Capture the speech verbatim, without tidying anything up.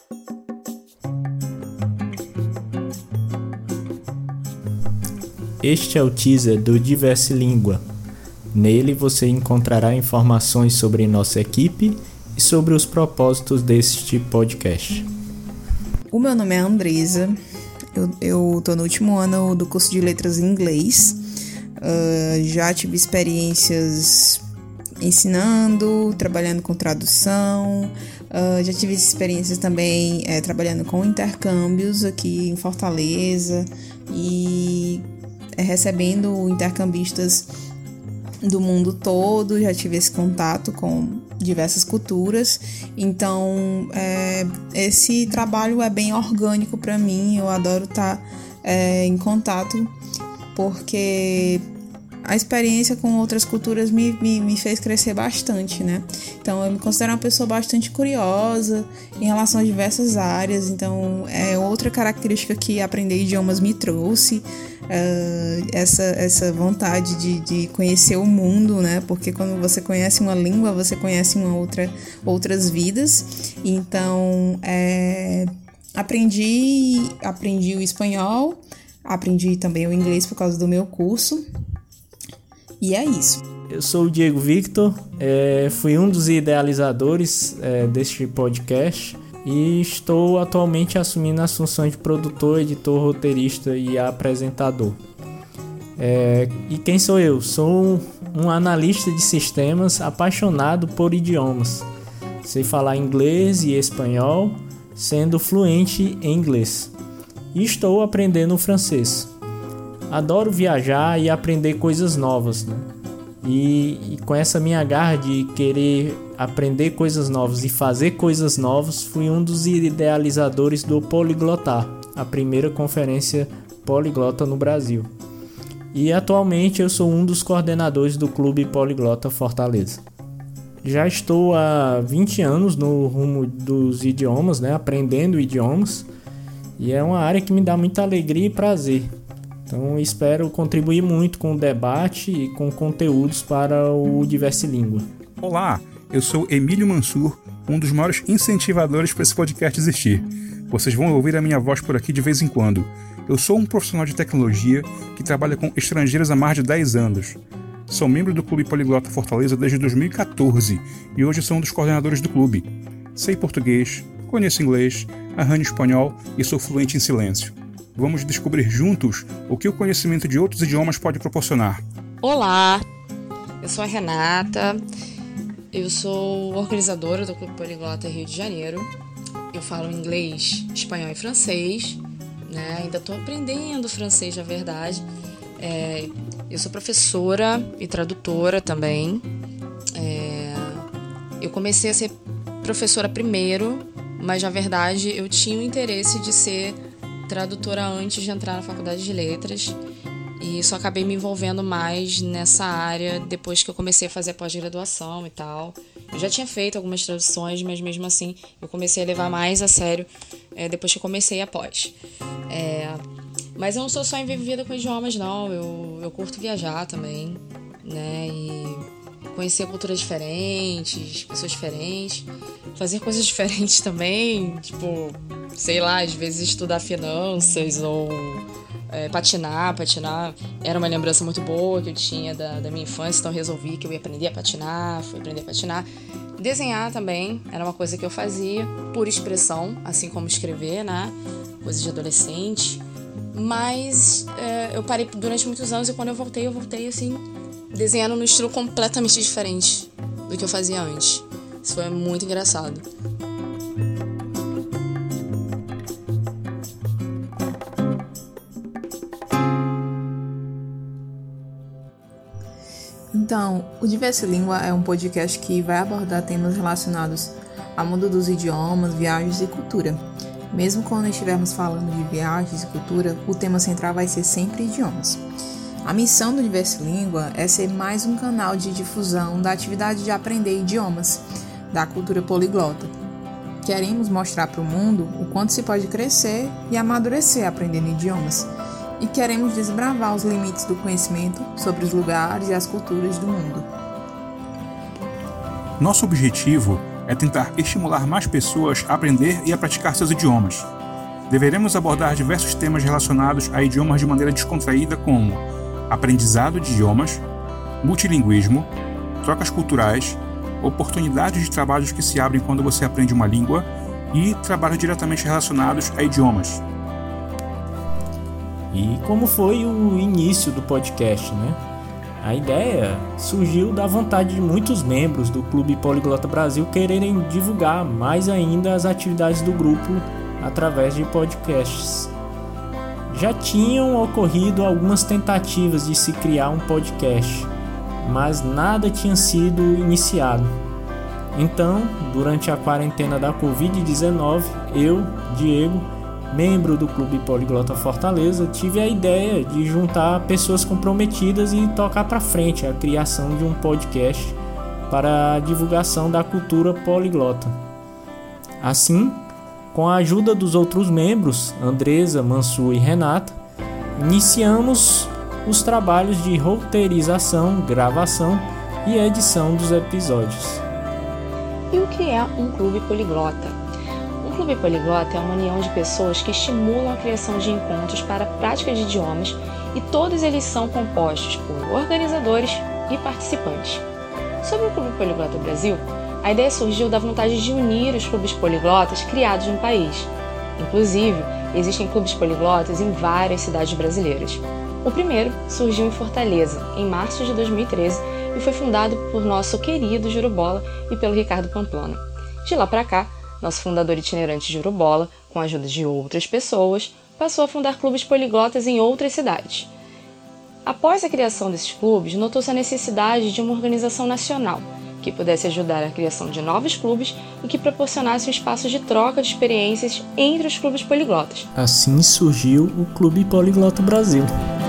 Este é o teaser do Diversilíngua. Nele você encontrará informações sobre nossa equipe e sobre os propósitos deste podcast. O meu nome é Andresa, eu estou no último ano do curso de letras em inglês. Uh, já tive experiências ensinando, trabalhando com tradução, uh, já tive experiências também é, trabalhando com intercâmbios aqui em Fortaleza e é, recebendo intercambistas do mundo todo. Já tive esse contato com diversas culturas, então é, esse trabalho é bem orgânico para mim. Eu adoro estar é, em contato, porque a experiência com outras culturas me, me, me fez crescer bastante, né? Então, eu me considero uma pessoa bastante curiosa em relação a diversas áreas. Então, é outra característica que aprender idiomas me trouxe, uh, essa, essa vontade de, de conhecer o mundo, né? Porque quando você conhece uma língua, você conhece uma outra, outras vidas. Então, é, aprendi, aprendi o espanhol, aprendi também o inglês por causa do meu curso. E é isso. Eu sou o Diego Victor, é, fui um dos idealizadores é, deste podcast e estou atualmente assumindo as funções de produtor, editor, roteirista e apresentador. É, e quem sou eu? Sou um, um analista de sistemas apaixonado por idiomas. Sei falar inglês e espanhol, sendo fluente em inglês. E estou aprendendo o francês. Adoro viajar e aprender coisas novas, né? E, e com essa minha garra de querer aprender coisas novas e fazer coisas novas, fui um dos idealizadores do Poliglotar, a primeira conferência poliglota no Brasil. E atualmente eu sou um dos coordenadores do Clube Poliglota Fortaleza. Já estou há vinte anos no rumo dos idiomas, né? Aprendendo idiomas, e é uma área que me dá muita alegria e prazer. Então espero contribuir muito com o debate e com conteúdos para o Diversilíngua. Olá, eu sou Emílio Mansur, um dos maiores incentivadores para esse podcast existir. Vocês vão ouvir a minha voz por aqui de vez em quando. Eu sou um profissional de tecnologia que trabalha com estrangeiros há mais de dez anos. Sou membro do Clube Poliglota Fortaleza desde dois mil e catorze e hoje sou um dos coordenadores do clube. Sei português, conheço inglês, arranho espanhol e sou fluente em silêncio. Vamos descobrir juntos o que o conhecimento de outros idiomas pode proporcionar. Olá, eu sou a Renata, eu sou organizadora do Clube Poliglota Rio de Janeiro. Eu falo inglês, espanhol e francês, né? Ainda estou aprendendo francês, na verdade. É, eu sou professora e tradutora também. É, eu comecei a ser professora primeiro, mas na verdade eu tinha o interesse de ser tradutora antes de entrar na faculdade de letras, e só acabei me envolvendo mais nessa área depois que eu comecei a fazer a pós-graduação e tal. Eu já tinha feito algumas traduções, mas mesmo assim eu comecei a levar mais a sério é, depois que eu comecei a pós. É, mas eu não sou só envolvida com idiomas, não. Eu, eu curto viajar também, né? E conhecer culturas diferentes, pessoas diferentes, fazer coisas diferentes também, tipo, sei lá, às vezes estudar finanças ou é, patinar, patinar era uma lembrança muito boa que eu tinha da, da minha infância, então resolvi que eu ia aprender a patinar, fui aprender a patinar. Desenhar também era uma coisa que eu fazia por expressão, assim como escrever, né, coisa de adolescente, mas é, eu parei durante muitos anos e quando eu voltei, eu voltei assim, desenhando num estilo completamente diferente do que eu fazia antes. Isso foi muito engraçado. Então, o Diversilíngua é um podcast que vai abordar temas relacionados ao mundo dos idiomas, viagens e cultura. Mesmo quando estivermos falando de viagens e cultura, o tema central vai ser sempre idiomas. A missão do Diversilíngua é ser mais um canal de difusão da atividade de aprender idiomas, da cultura poliglota. Queremos mostrar para o mundo o quanto se pode crescer e amadurecer aprendendo idiomas. E queremos desbravar os limites do conhecimento sobre os lugares e as culturas do mundo. Nosso objetivo é tentar estimular mais pessoas a aprender e a praticar seus idiomas. Deveremos abordar diversos temas relacionados a idiomas de maneira descontraída, como aprendizado de idiomas, multilinguismo, trocas culturais, oportunidades de trabalhos que se abrem quando você aprende uma língua e trabalhos diretamente relacionados a idiomas. E como foi o início do podcast, né? A ideia surgiu da vontade de muitos membros do Clube Poliglota Brasil quererem divulgar mais ainda as atividades do grupo através de podcasts. Já tinham ocorrido algumas tentativas de se criar um podcast, mas nada tinha sido iniciado. Então, durante a quarentena da covid dezenove, eu, Diego, membro do Clube Poliglota Fortaleza, tive a ideia de juntar pessoas comprometidas e tocar para frente a criação de um podcast para a divulgação da cultura poliglota. Assim, com a ajuda dos outros membros, Andresa, Mansur e Renata, iniciamos os trabalhos de roteirização, gravação e edição dos episódios. E o que é um clube poliglota? Um clube poliglota é uma união de pessoas que estimulam a criação de encontros para a prática de idiomas e todos eles são compostos por organizadores e participantes. Sobre o Clube Poliglota Brasil, a ideia surgiu da vontade de unir os clubes poliglotas criados no país. Inclusive, existem clubes poliglotas em várias cidades brasileiras. O primeiro surgiu em Fortaleza, em março de dois mil e treze, e foi fundado por nosso querido Jurubola e pelo Ricardo Pamplona. De lá para cá, nosso fundador itinerante Jurubola, com a ajuda de outras pessoas, passou a fundar clubes poliglotas em outras cidades. Após a criação desses clubes, notou-se a necessidade de uma organização nacional, que pudesse ajudar a criação de novos clubes e que proporcionasse um espaço de troca de experiências entre os clubes poliglotas. Assim surgiu o Clube Poliglota Brasil.